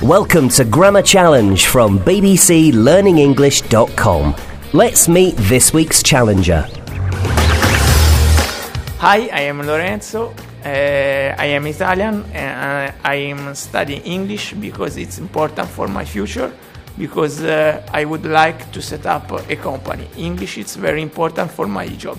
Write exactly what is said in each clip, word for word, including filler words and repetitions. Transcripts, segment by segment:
Welcome to Grammar Challenge from b b c learning english dot com. Let's meet this week's challenger. Hi, I am Lorenzo. Uh, I am Italian and I am studying English because it's important for my future, because uh, I would like to set up a company. English is very important for my job.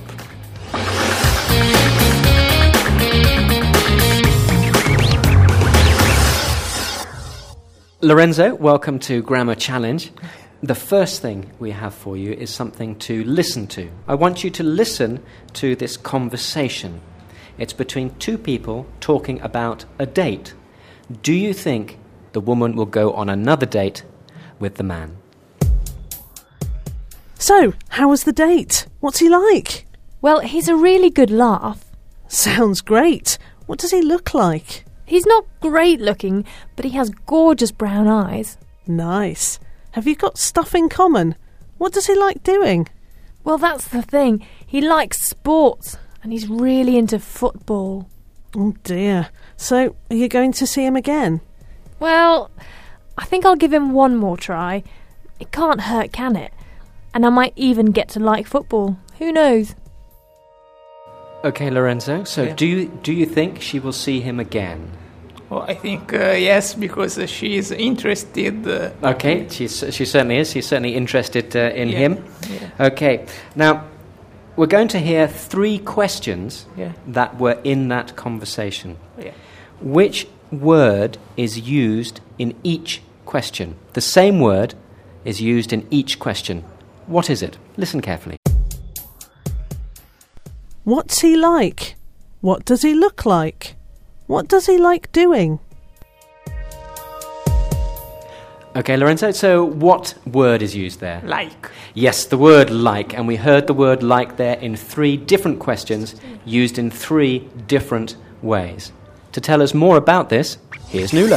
Lorenzo, welcome to Grammar Challenge. The first thing we have for you is something to listen to. I want you to listen to this conversation. It's between two people talking about a date. Do you think the woman will go on another date with the man? So, how was the date? What's he like? Well, he's a really good laugh. Sounds great. What does he look like? He's not great looking, but he has gorgeous brown eyes. Nice. Have you got stuff in common? What does he like doing? Well, that's the thing. He likes sports, and he's really into football. Oh dear. So, are you going to see him again? Well, I think I'll give him one more try. It can't hurt, can it? And I might even get to like football. Who knows? Okay, Lorenzo, so Yeah. do you do you think she will see him again? Well, I think uh, yes, because uh, she is interested. Uh, Okay, she's, she certainly is. She's certainly interested uh, in Yeah, him. yeah. Okay, now we're going to hear three questions Yeah. that were in that conversation. Yeah. Which word is used in each question? The same word is used in each question. What is it? Listen carefully. What's he like? What does he look like? What does he like doing? Okay, Lorenzo, so what word is used there? Like. Yes, the word like, and we heard the word like there in three different questions used in three different ways. To tell us more about this, here's Nuala.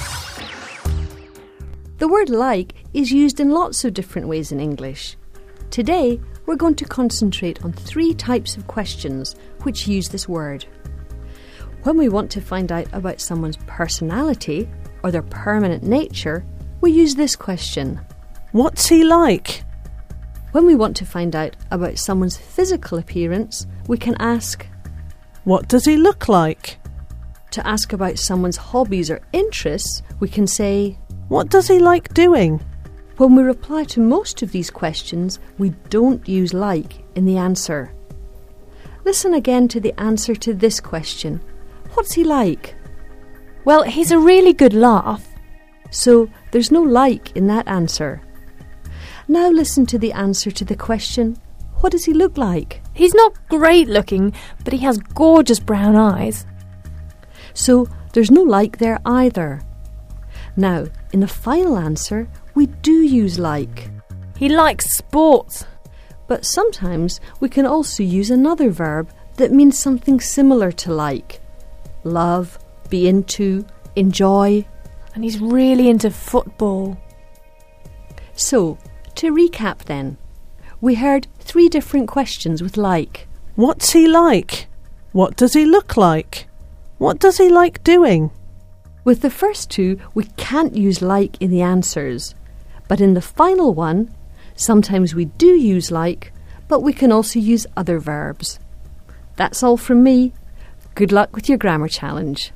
The word like is used in lots of different ways in English. Today, we're going to concentrate on three types of questions which use this word. When we want to find out about someone's personality or their permanent nature, we use this question. What's he like? When we want to find out about someone's physical appearance, we can ask. What does he look like? To ask about someone's hobbies or interests, we can say. What does he like doing? When we reply to most of these questions, we don't use like in the answer. Listen again to the answer to this question. What's he like? Well, he's a really good laugh. So, there's no like in that answer. Now listen to the answer to the question, what does he look like? He's not great looking, but he has gorgeous brown eyes. So, there's no like there either. Now, in the final answer, we do use like. He likes sports. But sometimes we can also use another verb that means something similar to like. Love, be into, enjoy. And he's really into football. So, to recap then, we heard three different questions with like. What's he like? What does he look like? What does he like doing? With the first two, we can't use like in the answers. But in the final one, sometimes we do use like, but we can also use other verbs. That's all from me. Good luck with your grammar challenge.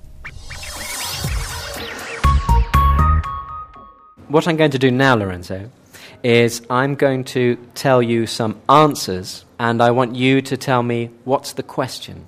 What I'm going to do now, Lorenzo, is I'm going to tell you some answers, and I want you to tell me what's the question.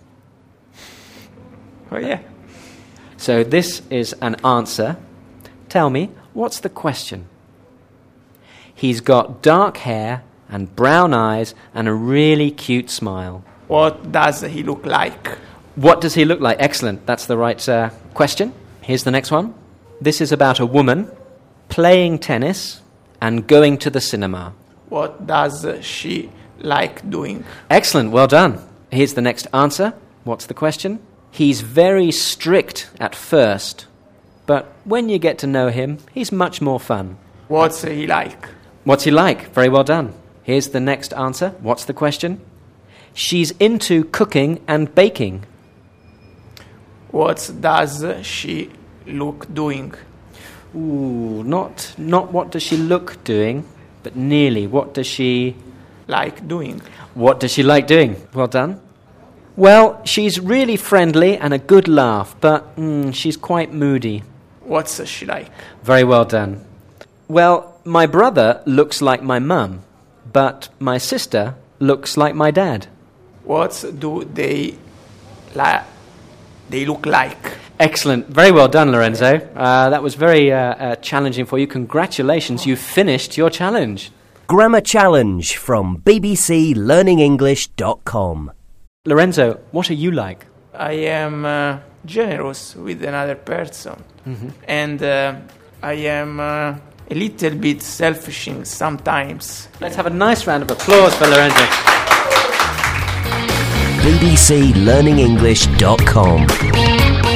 Oh yeah. So this is an answer. Tell me, what's the question? He's got dark hair and brown eyes and a really cute smile. What does he look like? What does he look like? Excellent. That's the right uh, question. Here's the next one. This is about a woman playing tennis and going to the cinema. What does she like doing? Excellent. Well done. Here's the next answer. What's the question? He's very strict at first, but when you get to know him, he's much more fun. What's he like? What's he like? Very well done. Here's the next answer. What's the question? She's into cooking and baking. What does she look doing? Ooh, not not what does she look doing, but nearly. What does she Like doing. What does she like doing? Well done. Well, she's really friendly and a good laugh, but mm, she's quite moody. What's she like? Very well done. Well, my brother looks like my mum, but my sister looks like my dad. What do they like? They look like. Excellent. Very well done, Lorenzo. Uh, that was very uh, uh, challenging for you. Congratulations, you finished your challenge. Grammar Challenge from b b c learning english dot com. Lorenzo, what are you like? I am uh, generous with another person, Mm-hmm. and uh, I am uh, a little bit selfish sometimes. Let's have a nice round of applause for Lorenzo. b b c learning english dot com.